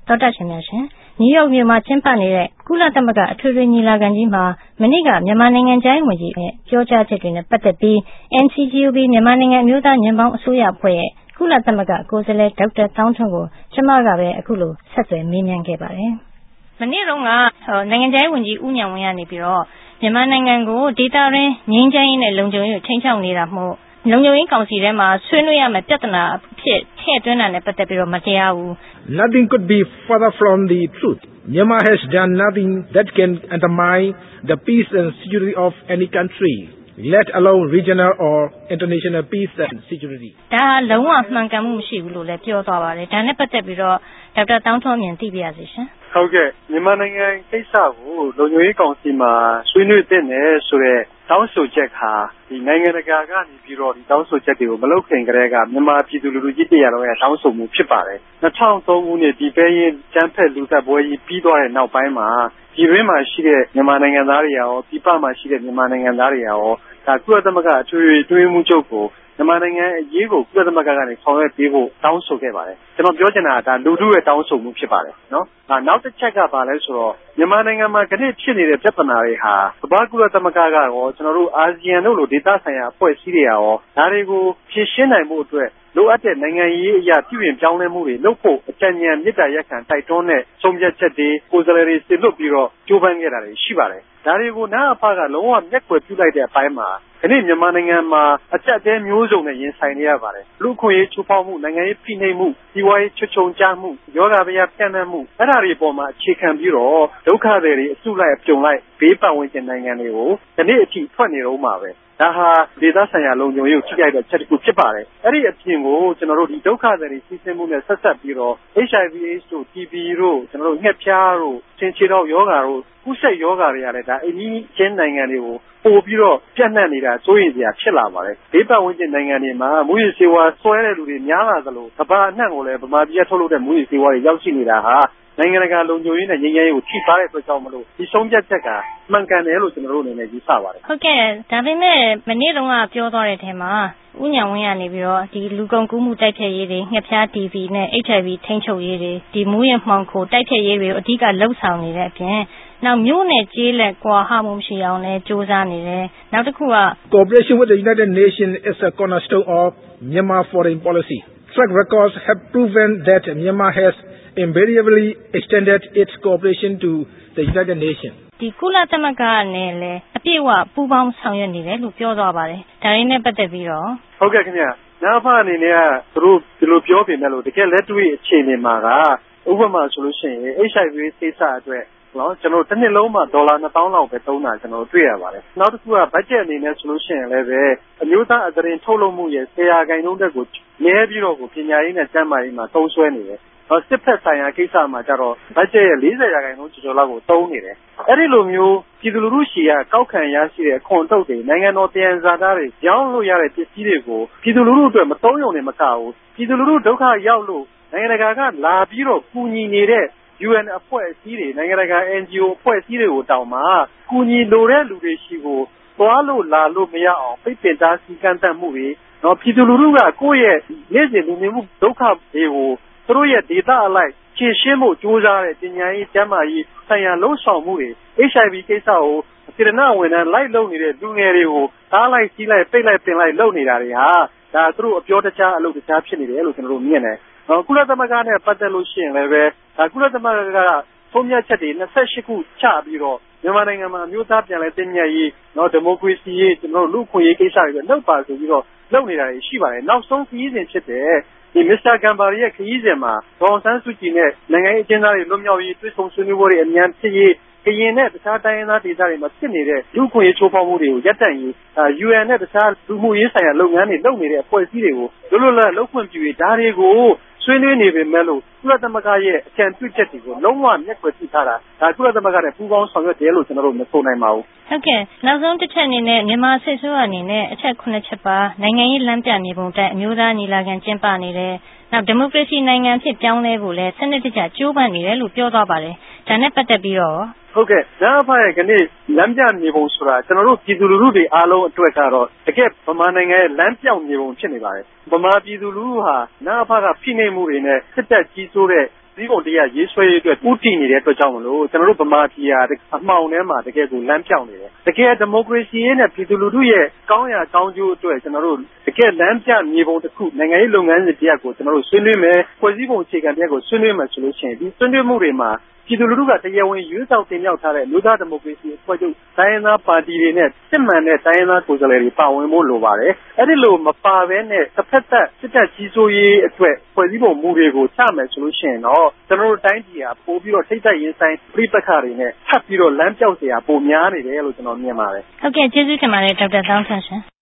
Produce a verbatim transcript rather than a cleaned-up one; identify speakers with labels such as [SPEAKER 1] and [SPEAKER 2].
[SPEAKER 1] တော်တာရှင်များရှင်နယူးယောက်မြို့မှာကျင်းပနေတဲ့ကုလသမဂ္ဂအထွေထွေညီလာခံကြီးမှာမနေ့ကမြန်မာနိုင်ငံခြားရေးဝန်ကြီးရဲ့ပြောကြားချက်တွေနဲ့ပတ်သက်ပြီး N C G O B မြန်မာနိုင်ငံအမျိုးသားညီပေါင်းအစိုးရအဖွဲ့ရဲ့ကုလသမဂ္ဂကိုယ်စားလှယ်ဒေါက်တာသောင်းထွန်းကိုကျွန်မကပဲအခုလိုဆက်သွယ်မေးမြန်းခဲ့ပါတယ်။မနေ့တုန်းကနိုင်ငံခြားရေးဝန်ကြီးဦးဉာဏ်ဝင်းကနေပြီးတော့မြန်မာနိုင်ငံကိုဒေသတွင်းငြိမ်းချမ်းရေးနဲ့လုံခြုံရေးကိုထိန်းချုပ်နေတာမို့လုံခြုံရေးကောင်စီထဲမှာဆွေးနွေးရမယ့်ပြဿနာအဖြစ်ထည့်သွင်းတာနဲ့ပတ်သက်ပြီးတော့မတရားဘူး
[SPEAKER 2] Nothing could be further from the truth. Myanmar has done nothing that can undermine the peace and security of any country, let alone regional or international peace and security.
[SPEAKER 1] ဒါလုံးဝမှန်ကန်မှုမရှိဘူးလို့လည်းပြောသွားပါတယ်။ဒါနဲ့ပတ်သက်ပြီးတော့ဒေါက်တာတောင်းထွန်းမြင်သိပြရစီရှင်
[SPEAKER 3] ။ဟုတ်ကဲ့မြန်မာနိုင်ငံကိစ္စကိုလုံခြုံရေးကောင်စီမှာဆွေးနွေးတဲ့နယ်ဆိုတဲ့တောင်းဆိုချက်ဟာဒီနိုင်ငံတကာကနေပြီးတော့ဒီတောင်းဆိုချက်တွေကိုမလုပ်ခင်ကတည်းကမြန်မာပြည်သူလူထုကြီးတရားတော်ရဲ့တောင်းဆိုမှုဖြစ်ပါတယ်။၂၀၀၃ခုနှစ်ဒီပဲရင်ကျန်းဖက်လူသက်ပွဲကြီးပြီးသွားတဲ့နောက်ပိုင်းမှာဒီရင်းမှာရှိတဲ့မြန်မာနိုင်ငံသားတွေရောပြည်ပမှာရှိတဲ့မြန်မာနိုင်ငံသားတွေရောဒါကုလသမဂ္ဂအထွေထွေတွင်းမှုချုပ်ကိုမြန်မာနိုင်ငံအရေးကိုကုလသမဂ္ဂကနေဆောင်ရွက်ပေးဖို့တောင်းဆိုခဲ့ပါတယ်။ကျွန်တော်ပြောချင်တာကဒါလူထုရဲ့တောင်းဆိုမှုဖြစ်ပါတယ်နော်။ဒါနောက်တစ်ချက်ကဘာလဲဆိုတော့မြန်မာနိုင်ငံမှာခဏဖြစ်နေတဲ့ပြဿနာတွေဟာကမ္ဘာကုလသမဂ္ဂကရောကျွန်တော်တို့အာဆီယံတို့လိုဒေသဆိုင်ရာအဖွဲ့အစည်းတွေရောဒါတွေကိုဖြေရှင်းနိုင်မှုအတွက်လိုအပ်တဲ့နိုင်ငံရေးအရာပြည်ပြင်ပြောင်းလဲမှုတွေလုပ်ဖို့အကြံဉာဏ်မြစ်တာရက်ခံတိုက်တွန်းတဲ့ဆုံးဖြတ်ချက်တွေကိုယ်စားလှယ်တွေစစ်လွတ်ပြီးတော့ကြိုးပမ်းခဲ့တာတွေရှိပါတယ်။ဒါတွေကိုနာအဖကလုံးဝမျက်ကွယ်ပြုလိုက်တဲ့အပိုင်းမှာဒီနေ့မြန်မာနိုင်ငံမှာအကြက်တဲမျိုးစုံနဲ့ရင်ဆိုင်နေရပါတယ်။လူခွင့်ရေးချိုးဖောက်မှုနိုင်ငံရေးဖိနှိပ်မှုဒီဝါရေးချွတ်ချုံကြမှုယောဂဗျာပြန့်နှံ့မှုအဲ့ဒါတွေအပေါ်မှာအခြေခံပြီးတော့ဒုက္ခတွေတွေအစုလိုက်အပြုံလိုက်ဘေးပတ်ဝန်းကျင်နိုင်ငံတွေကိုဒီနေ့အထိထွက်နေတော့မှာပဲ။ဒါဟာဒေသဆိုင်ရာလုံခြုံရေးကိုထိခိုက်တဲ့ချက်တစ်ခုဖြစ်ပါတယ်။အဲ့ဒီအပြင်ကိုကျွန်တော်တို့ဒီဒုက္ခတွေစီးဆင်းမှုနဲ့ဆက်ဆက်ပြီးတော့ H I V AIDS တို့ T B တို့ကျွန်တော်တို့ငှက်ဖျားတို့ဆင်ခြေတော့ယောဂါတို့ကုသယောဂါတွေကလည်းဒါအင်းကြီးချင်းနိုင်ငံတွေကိုပို့ပြီးတော့ပြန့်နှံ့နေတာစိုးရိမ်စရာဖြစ်လာပါတယ်။ဒေသဝန်းကျင်နိုင်ငံတွေမှာမူရစေဝါဆွဲတဲ့လူတွေများလာသလိုကမ္ဘာအနှံ့ကိုလည်းဗမာပြည်ထုတ်လုပ်တဲ့မူရစေဝါတွေရောက်ရှိနေတာဟာနိုင်ငံတကာလုံခြုံရေးနဲ့ငြိမ်းချမ်းရေးကိုထိပါတဲ့အတွက်ကြောင့်မလို့ဒီဆုံးဖြတ်ချက်ကမှန်ကန်တယ်လို့ကျွန်တော်တို့အနေနဲ့ယူဆပါတယ်
[SPEAKER 1] ။ဟုတ်ကဲ့ဒါပေမဲ့မနေ့တုန်းကပြောသွားတဲ့အထက်မှာဦးဉာဏ်ဝင်းကနေပြီးတော့ဒီလူကုန်ကူးမှုတိုက်ဖျက်ရေးတွေငှက်ဖျား T B နဲ့ H I V ထိန်းချုပ်ရေးတွေဒီမူရမှောင်ခိုတိုက်ဖျက်ရေးတွေကိုအဓိကလှုပ်ဆောင်နေတဲ့အပြင်နောက်မျိုးနဲ့ကြေးလက်ကွာဟမှုမရှိအောင်လည်းစ조사နေတယ်နောက်တစ်ခုက
[SPEAKER 2] Cooperation with the United Nations is a cornerstone of Myanmar foreign policy. Track records have proven that Myanmar has invariably extended its cooperation to the United Nations.
[SPEAKER 1] ဒီကုလသမဂ္ဂနဲ့လည်းအပြည့်အဝပူးပေါင်းဆောင်ရွက်နေတယ်လို့ပြောသွားပါတယ်။ဒါရင်းနဲ့ပတ်သက်ပြီးတော့
[SPEAKER 3] ဟုတ်ကဲ့ခင်ဗျ။နောက်ဖာအနေနဲ့ကသူတို့ဒီလိုပြောပြင်တယ်လို့တကယ်လက်တွေ့အခြေအနေမှာကဥပမာဆိုလို့ရှိရင် H I V ကိစ္စအတွက်နော်ကျွန်တော်တစ်နှစ်လုံးမှာဒေါ်လာနှစ်သောင်းလောက်ပဲသုံးတာကျွန်တော်တွေ့ရပါတယ်။နောက်တစ်ခုကဘတ်ဂျက်အနေနဲ့ဆိုလို့ရှိရင်လည်းပဲအမျိုးသားအသရင်ထုတ်လုပ်မှုရဲ့ဆယ်ရာခိုင်နှုန်းတက်ကိုနည်းပြီးတော့ကိုပညာရေးနဲ့ကျန်းမာရေးမှာသုံးစွဲနေတယ်။စစ်ဖက်ဆိုင်ရာကိစ္စမှာကျတော့ဘတ်ဂျက်ရဲ့၄၀ရာခိုင်နှုန်းကျော်ကျော်လောက်ကိုသုံးနေတယ်။အဲ့ဒီလိုမျိုးပြည်သူလူထုရှီကကောက်ခံရရှိတဲ့ခွန်ထုတ်တွေနိုင်ငံတော်တည်န်ဇာတာတွေရောင်းလို့ရတဲ့ပစ္စည်းတွေကိုပြည်သူလူထုအတွက်မသုံးရုံနဲ့မကဘူးပြည်သူလူထုဒုက္ခရောက်လို့နိုင်ငံတကာကလာပြီးတော့ကူညီနေတဲ့ U N အဖွဲ့အစည်းတွေနိုင်ငံတကာ N G O အဖွဲ့အစည်းတွေကိုတောင်းမှာကူညီလိုတဲ့လူတွေရှိကိုသွားလို့လာလို့မရအောင်ပိတ်ပင်တားဆီးကန့်သတ်မှုတွေနော်ပြည်သူလူထုကကိုယ့်ရဲ့နေ့စဉ်လူနေမှုဒုက္ခတွေကိုသူတို့ရဲ့ဒေသအလိုက်ဖြေရှင်းဖို့ကြိုးစားတဲ့ပညာရေးကျန်းမာရေးဆိုင်ရာလှုံ့ဆော်မှုတွေ H I V ကိစ္စကိုစေတနာဝန်ထမ်းလိုက်လုပ်နေတဲ့လူငယ်တွေကိုသားလိုက်စီးလိုက်ပိတ်လိုက်ပင်လိုက်လုပ်နေတာတွေဟာဒါသူတို့အပြောတခြားအလုပ်တခြားဖြစ်နေတယ်လို့ကျွန်တော်တို့မြင်တယ်။ကုလသမဂ္ဂနဲ့ပတ်သက်လို့ရှိရင်လည်းပဲဒါကုလသမဂ္ဂကဆုံးဖြတ်ချက်တွေ၂၈ခုချပြီးတော့မြန်မာနိုင်ငံမှာအမျိုးသားပြန်လည်တည်မြဲရေးနော်ဒီမိုကရေစီရေးကျွန်တော်တို့လူ့ခွင့်ရေးကိစ္စတွေလုပ်ပါဆိုပြီးတော့လုပ်နေတာတွေရှိပါတယ်။နောက်ဆုံးခရီးစဉ်ဖြစ်တဲ့ဒီမစ္စတာဂမ်ဘာရီရဲ့ခရီးစဉ်မှာဒေါ်ဆန်းစုကြည်နဲ့နိုင်ငံရေးအကျဉ်းသားတွေလွတ်မြောက်ရေးတွေ့ဆုံဆွေးနွေးပွဲတွေအများဖြစ်ရေးကရင်နဲ့တခြားတိုင်းရင်းသားဒေသတွေမှာဖြစ်နေတဲ့လူ့ခွင့်ရေးချိုးဖောက်မှုတွေကိုရပ်တန့်ရေး U N နဲ့တခြားလူမှုရေးဆိုင်ရာလုပ်ငန်းတွေလုပ်နေတဲ့အဖွဲ့အစည်းတွေကိုလွတ်လွတ်လပ်လုပ်ခွင့်ပြုရေးဒါတွေကိုဆွေးနွေးနေပေမဲ့လို့ကုလသမဂ္ဂရဲ့အကြံပြုချက်တွေကိုလုံးဝမျက်ကွယ်ပြုထားတာဒါကုလသမဂ္ဂနဲ့ပူးပေါင်းဆောင်ရွက်တယ်လို့ကျွန်တော်တို့မဆိုနိုင်ပါဘူး
[SPEAKER 1] ။ဟုတ်ကဲ့နောက်ဆုံးတစ်ချက်အနေနဲ့မြန်မာစစ်ဆိုးအနေနဲ့အချက်ခုနှစ်ချက်ပါနိုင်ငံရေးလမ်းပြနေပုံတိုက်အမျိုးသားညီလာခံကျင်းပနေတယ်။နောက်ဒီမိုကရေစီနိုင်ငံဖြစ်ပြောင်းလဲဖို့လဲစနစ်တကျကြိုးပမ်းနေတယ်လို့ပြောသွားပါတယ်။ဒါနဲ့ပတ်သက်ပြီးတော့
[SPEAKER 3] ဟုတ်ကဲ့နာဖာရဲ့ခဏလမ်းပြနေပုံဆိုတာကျွန်တော်တို့ပြည်သူလူထုတွေအားလုံးအတွက်ကတော့တကယ်ဗမာနိုင်ငံရဲ့လမ်းပြောင်းနေပုံဖြစ်နေပါတယ်။ဗမာပြည်သူလူထုဟာနာဖာကဖိနှိပ်မှုတွေနဲ့စစ်တပ်ကြီးစိုးတဲ့ဒီကုန်တရားရေးဆွဲရေးအတွက်ဥတည်နေတဲ့အတွက်ကြောင့်မလို့ကျွန်တော်တို့ဗမာပြည်ဟာအမှောင်ထဲမှာတကယ်ကိုလမ်းပြောင်းနေတယ်တကယ်ဒီမိုကရေစီရေးနဲ့ပြည်သူလူထုရဲ့ကောင်းရာကောင်းကျိုးအတွက်ကျွန်တော်တို့တကယ်လမ်းပြမြေပုံတစ်ခုနိုင်ငံရေးလုပ်ငန်းစဉ်တရားကိုကျွန်တော်တို့ဆွေးနွေးမယ်ဖွဲ့စည်းပုံအခြေခံတရားကိုဆွေးနွေးမယ်ဆိုလို့ရှိရင်ဒီဆွေးနွေးမှုတွေမှာပြည်သူလူထုကတရားဝင်ရွေးကောက်တင်မြှောက်ထားတဲ့လူသားဒီမိုကရေစီအဖွဲ့ချုပ်တိုင်းရင်းသားပါတီတွေနဲ့စစ်မှန်တဲ့တိုင်းရင်းသားကိုယ်စားလှယ်တွေပါဝင်ဖို့လိုပါတယ်။အဲ့ဒီလိုမပါဘဲနဲ့တစ်ဖက်သက်စစ်တပ်ကြီးစိုးရေးအတွက်ဖွဲ့စည်းပုံမူတွေကိုချမယ်ဆိုလို့ရှိရင်တော့ကျွန်တော်တို့တိုင်းပြည်ဟာပို့ပြီးတော့ထိတ်သက်ရင်ဆိုင်ပြိပက္ခတွေနဲ့ထပ်ပြီးတော့လမ်းပြောက်เสียပိုများနေတယ်လို့ကျွန်တော်မြင်ပါတယ်
[SPEAKER 1] ။ဟုတ်ကဲ့ကျေးဇူးတင်ပါတယ်ဒေါက်တာသောင်းထွန်းရှင်